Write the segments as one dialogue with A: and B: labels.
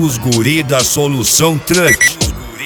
A: Os guri da Solução Truck.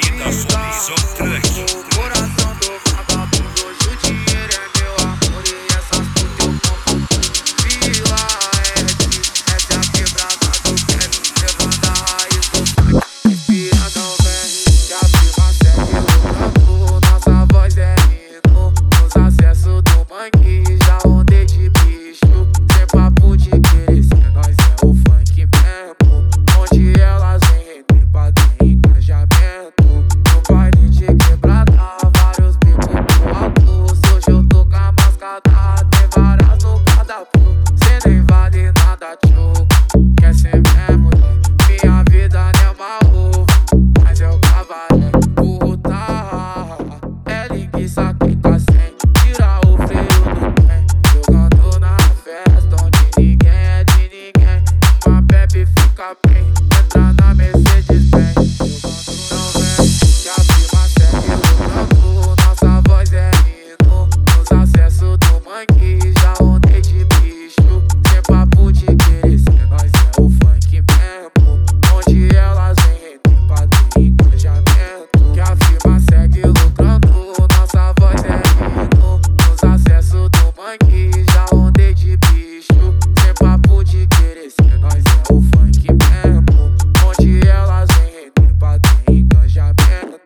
B: Entra na Mercedes Benz, não vem, que a firma segue lucrando. Nossa voz é hino, nos acessos do mangue. Já rodei de bicho, sem papo de querer ser. Nós é o funk mesmo, onde elas vêm tem padrinho e engajamento. Que a firma segue lucrando. Nossa voz é hino, nos acessos do mangue. Já rodei de bicho, sem papo de querer ser. Nós é o funk mesmo, onde elas vêm tem padrinho e engajamento.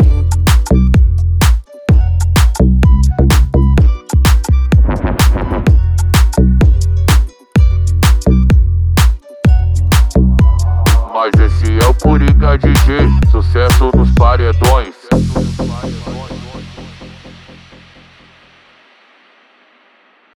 C: Mas esse é o Coringa DJ, sucesso nos paredões.